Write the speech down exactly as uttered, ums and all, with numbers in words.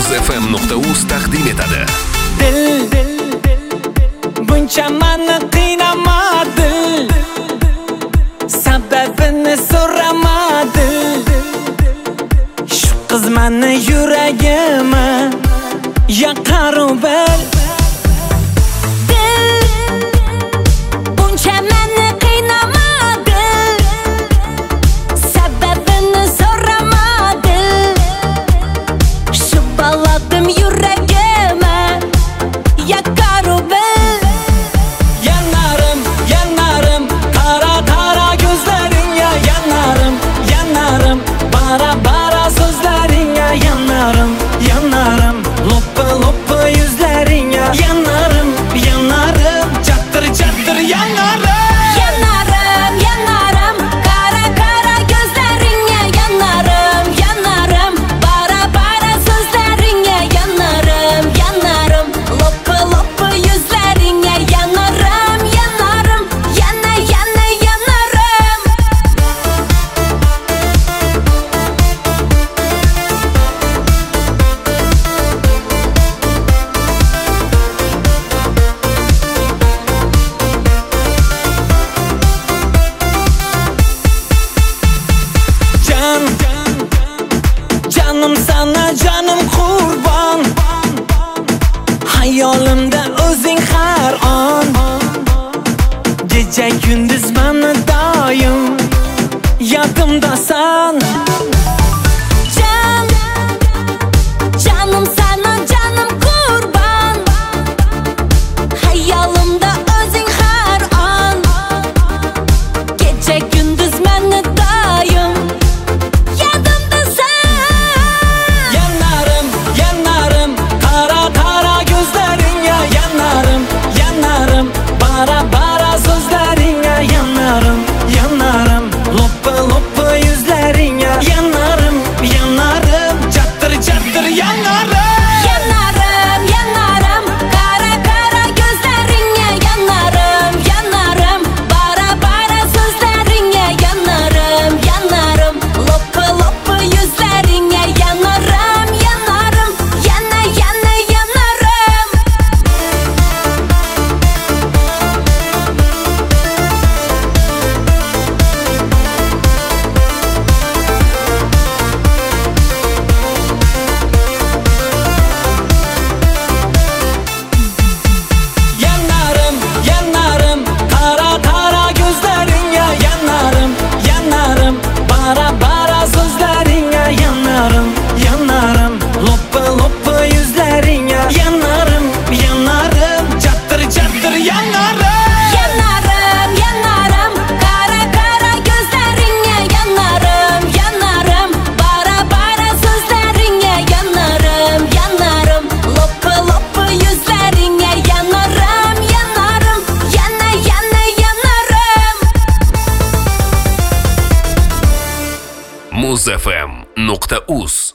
muz f m nuqta uz taqdim etadi. Dil, dil, buncha meni qiynamadi, sababini so'ramadi. Shu qiz meni yuragimni yoqar u bil. Canım sana canım kurban, hayolimda o'zing har on. Gece gündüz beni doim yodimdasan. Can, canım sana canım kurban, hayolimda o'zing har on. Gece gündüz beni doim muz f m nuqta uz